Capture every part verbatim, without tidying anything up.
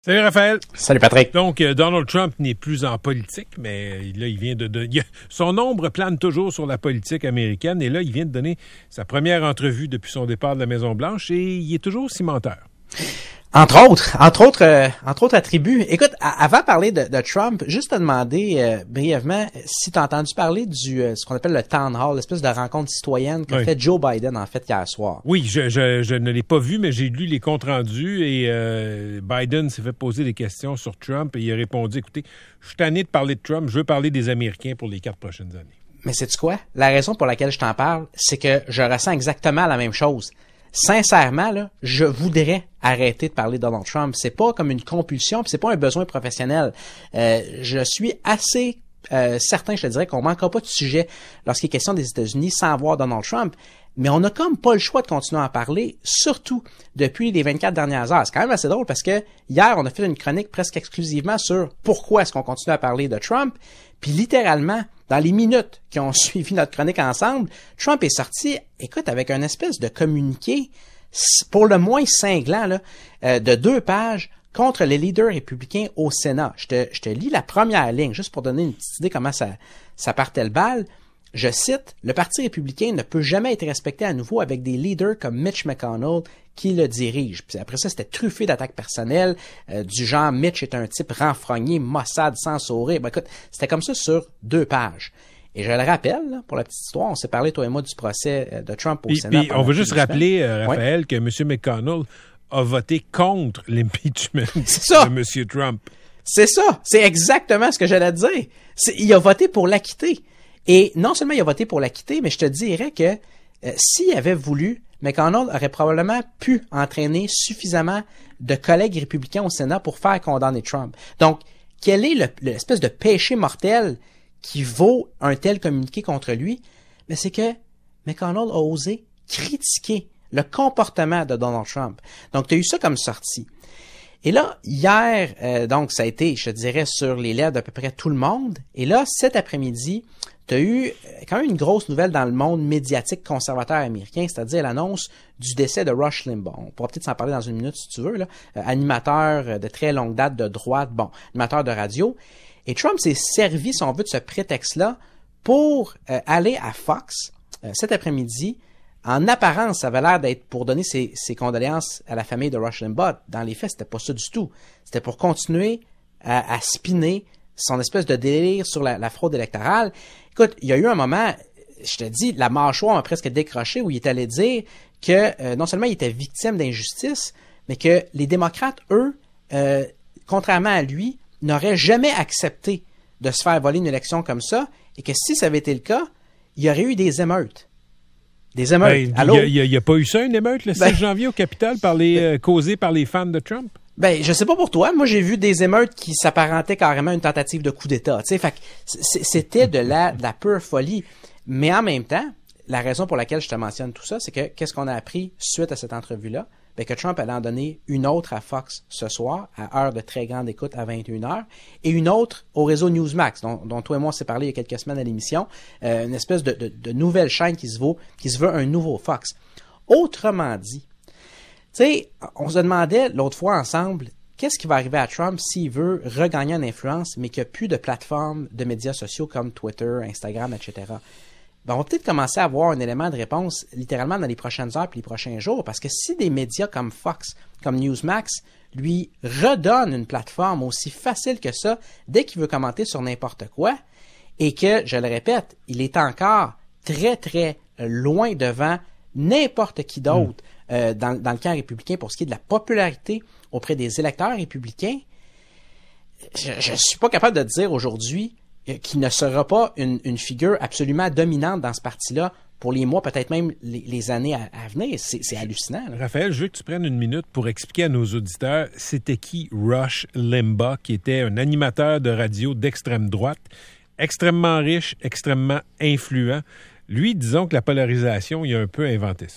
Salut Raphaël. Salut Patrick. Donc, euh, Donald Trump n'est plus en politique, mais euh, là, il vient de... de il a, son ombre plane toujours sur la politique américaine, et là, il vient de donner sa première entrevue depuis son départ de la Maison-Blanche, et il est toujours cimenteur. Entre autres, entre autres, euh, entre autres attributs. Écoute, à, avant de parler de, de Trump, juste te demander euh, brièvement si tu as entendu parler du euh, ce qu'on appelle le Town Hall, l'espèce de rencontre citoyenne qu'a oui. fait Joe Biden, en fait, hier soir. Oui, je, je, je ne l'ai pas vu, mais j'ai lu les comptes rendus et euh, Biden s'est fait poser des questions sur Trump et il a répondu, écoutez, je suis tanné de parler de Trump, je veux parler des Américains pour les quatre prochaines années. Mais sais-tu quoi? La raison pour laquelle je t'en parle, c'est que je ressens exactement la même chose. Sincèrement, là, je voudrais arrêter de parler de Donald Trump. C'est pas comme une compulsion, puis c'est pas un besoin professionnel. Euh, je suis assez euh, certain, je te dirais, qu'on manquera pas de sujet lorsqu'il est question des États-Unis sans voir Donald Trump. Mais on n'a comme pas le choix de continuer à en parler, surtout depuis les vingt-quatre dernières heures. C'est quand même assez drôle parce que hier, on a fait une chronique presque exclusivement sur pourquoi est-ce qu'on continue à parler de Trump. Puis littéralement, dans les minutes qui ont suivi notre chronique ensemble, Trump est sorti, écoute, avec un espèce de communiqué, pour le moins cinglant, là, euh, de deux pages contre les leaders républicains au Sénat. Je te, je te lis la première ligne, juste pour donner une petite idée comment ça, ça partait le bal. Je cite, « Le Parti républicain ne peut jamais être respecté à nouveau avec des leaders comme Mitch McConnell qui le dirige. » Puis après ça, c'était truffé d'attaques personnelles, euh, du genre « Mitch est un type renfrogné, maussade, sans sourire. » Ben écoute, c'était comme ça sur deux pages. Et je le rappelle, là, pour la petite histoire, on s'est parlé, toi et moi, du procès de Trump au puis, Sénat. Puis on veut juste rappeler, euh, Raphaël, oui. que M. McConnell a voté contre l'impeachment de M. Trump. C'est ça. C'est exactement ce que j'allais te dire. C'est, il a voté pour l'acquitter. Et non seulement il a voté pour l'acquitter, mais je te dirais que euh, s'il avait voulu, McConnell aurait probablement pu entraîner suffisamment de collègues républicains au Sénat pour faire condamner Trump. Donc, quel est le, l'espèce de péché mortel qui vaut un tel communiqué contre lui? Mais c'est que McConnell a osé critiquer le comportement de Donald Trump. Donc, tu as eu ça comme sortie. Et là, hier, euh, donc, ça a été, je te dirais, sur les lèvres d'à peu près tout le monde. Et là, cet après-midi, tu as eu quand même une grosse nouvelle dans le monde médiatique conservateur américain, c'est-à-dire l'annonce du décès de Rush Limbaugh. On pourra peut-être s'en parler dans une minute si tu veux, là. Euh, animateur de très longue date de droite, bon, animateur de radio. Et Trump s'est servi, si on veut, de ce prétexte-là pour euh, aller à Fox euh, cet après-midi. En apparence, ça avait l'air d'être pour donner ses, ses condoléances à la famille de Rush Limbaugh. Dans les faits, c'était pas ça du tout. C'était pour continuer à, à spinner son espèce de délire sur la, la fraude électorale. Écoute, il y a eu un moment, je te dis, la mâchoire a presque décroché où il est allé dire que euh, non seulement il était victime d'injustice, mais que les démocrates, eux, euh, contrairement à lui, n'auraient jamais accepté de se faire voler une élection comme ça et que si ça avait été le cas, il y aurait eu des émeutes. Des émeutes. Ben, Allô? Il n'y a, a, a pas eu ça, une émeute, le seize ben, janvier au Capitole, par les, ben, euh, causée par les fans de Trump? Ben, je sais pas pour toi. Moi, j'ai vu des émeutes qui s'apparentaient carrément à une tentative de coup d'État. Tu sais, fait que c'était de la, de la pure folie. Mais en même temps, la raison pour laquelle je te mentionne tout ça, c'est que qu'est-ce qu'on a appris suite à cette entrevue-là? Ben, que Trump allait en donner une autre à Fox ce soir, à heure de très grande écoute à vingt et une heures, et une autre au réseau Newsmax, dont, dont toi et moi on s'est parlé il y a quelques semaines à l'émission, euh, une espèce de, de, de nouvelle chaîne qui se vaut, qui se veut un nouveau Fox. Autrement dit, tu sais, on se demandait l'autre fois ensemble, qu'est-ce qui va arriver à Trump s'il veut regagner en influence, mais qu'il n'y a plus de plateformes de médias sociaux comme Twitter, Instagram, et cetera. Ben, on va peut-être commencer à avoir un élément de réponse littéralement dans les prochaines heures et les prochains jours, parce que si des médias comme Fox, comme Newsmax, lui redonnent une plateforme aussi facile que ça, dès qu'il veut commenter sur n'importe quoi, et que, je le répète, il est encore très, très loin devant n'importe qui d'autre mmh. euh, dans, dans le camp républicain pour ce qui est de la popularité auprès des électeurs républicains, je ne suis pas capable de dire aujourd'hui qui ne sera pas une, une figure absolument dominante dans ce parti-là pour les mois, peut-être même les, les années à, à venir. C'est, c'est hallucinant. Là. Raphaël, je veux que tu prennes une minute pour expliquer à nos auditeurs c'était qui Rush Limbaugh, qui était un animateur de radio d'extrême droite, extrêmement riche, extrêmement influent. Lui, disons que la polarisation, il a un peu inventé ça.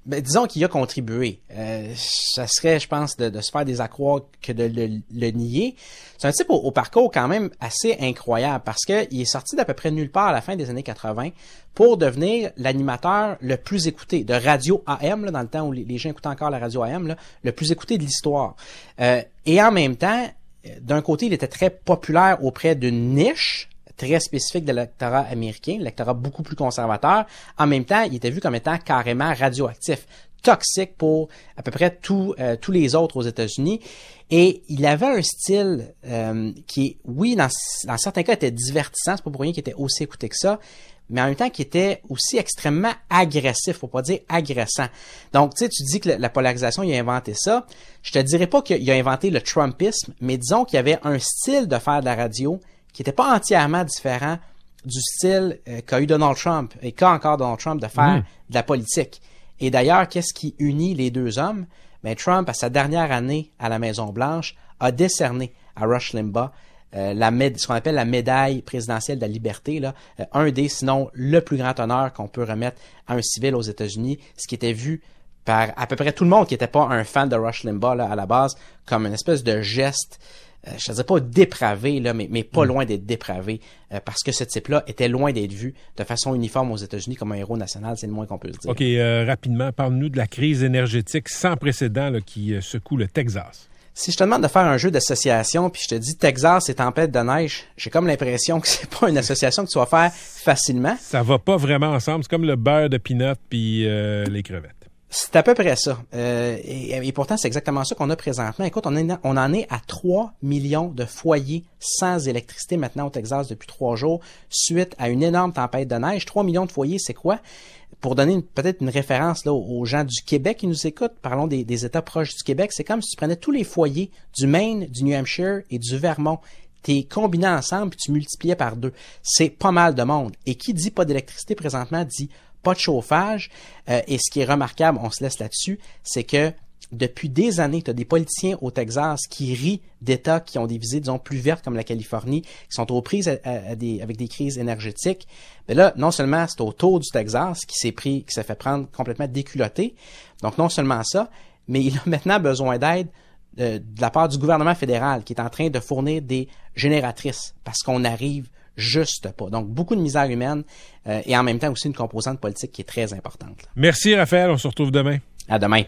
Ben, disons qu'il y a contribué. Euh, ça serait, je pense, de, de se faire des accroires que de le, le nier. C'est un type au, au parcours quand même assez incroyable parce que il est sorti d'à peu près nulle part à la fin des années quatre-vingt pour devenir l'animateur le plus écouté de radio A M, là, dans le temps où les, les gens écoutaient encore la radio A M, là, le plus écouté de l'histoire. Euh, et en même temps, d'un côté, il était très populaire auprès d'une niche très spécifique de l'électorat américain, l'électorat beaucoup plus conservateur. En même temps, il était vu comme étant carrément radioactif, toxique pour à peu près tout, euh, tous les autres aux États-Unis. Et il avait un style euh, qui, oui, dans, dans certains cas, était divertissant, c'est pas pour rien qu'il était aussi écouté que ça, mais en même temps qui était aussi extrêmement agressif, pour pas dire agressant. Donc, tu sais, tu dis que la polarisation, il a inventé ça. Je te dirais pas qu'il a inventé le Trumpisme, mais disons qu'il y avait un style de faire de la radio qui n'était pas entièrement différent du style euh, qu'a eu Donald Trump et qu'a encore Donald Trump de faire mmh. de la politique. Et d'ailleurs, qu'est-ce qui unit les deux hommes? Ben, Trump, à sa dernière année à la Maison-Blanche, a décerné à Rush Limbaugh euh, la méda- ce qu'on appelle la médaille présidentielle de la liberté, là, euh, un des, sinon le plus grand honneur qu'on peut remettre à un civil aux États-Unis, ce qui était vu par à peu près tout le monde qui n'était pas un fan de Rush Limbaugh là, à la base, comme une espèce de geste, euh, je ne sais pas dépravé, là, mais, mais pas mmh. loin d'être dépravé, euh, parce que ce type-là était loin d'être vu de façon uniforme aux États-Unis comme un héros national, c'est le moins qu'on peut se dire. OK, euh, rapidement, parle-nous de la crise énergétique sans précédent là, qui euh, secoue le Texas. Si je te demande de faire un jeu d'association, puis je te dis Texas et tempête de neige, j'ai comme l'impression que c'est pas une association que tu vas faire facilement. Ça va pas vraiment ensemble, c'est comme le beurre de peanut puis euh, les crevettes. C'est à peu près ça. Euh, et, et pourtant, c'est exactement ça qu'on a présentement. Écoute, on, est, on en est à trois millions de foyers sans électricité maintenant au Texas depuis trois jours, suite à une énorme tempête de neige. trois millions de foyers, c'est quoi? Pour donner une, peut-être une référence là, aux gens du Québec qui nous écoutent, parlons des, des États proches du Québec, c'est comme si tu prenais tous les foyers du Maine, du New Hampshire et du Vermont, t'es combinés ensemble puis tu multipliais par deux. C'est pas mal de monde. Et qui dit pas d'électricité présentement dit pas de chauffage. Euh, et ce qui est remarquable, on se laisse là-dessus, c'est que depuis des années, tu as des politiciens au Texas qui rient d'États qui ont des visées, disons, plus vertes comme la Californie, qui sont aux prises à, à, à des, avec des crises énergétiques. Mais là, non seulement c'est au tour du Texas qui s'est pris, qui s'est fait prendre complètement déculotté. Donc, non seulement ça, mais il a maintenant besoin d'aide de, de la part du gouvernement fédéral qui est en train de fournir des génératrices parce qu'on arrive juste pas. Donc, beaucoup de misère humaine euh, et en même temps aussi une composante politique qui est très importante. Là. Merci, Raphaël. On se retrouve demain. À demain.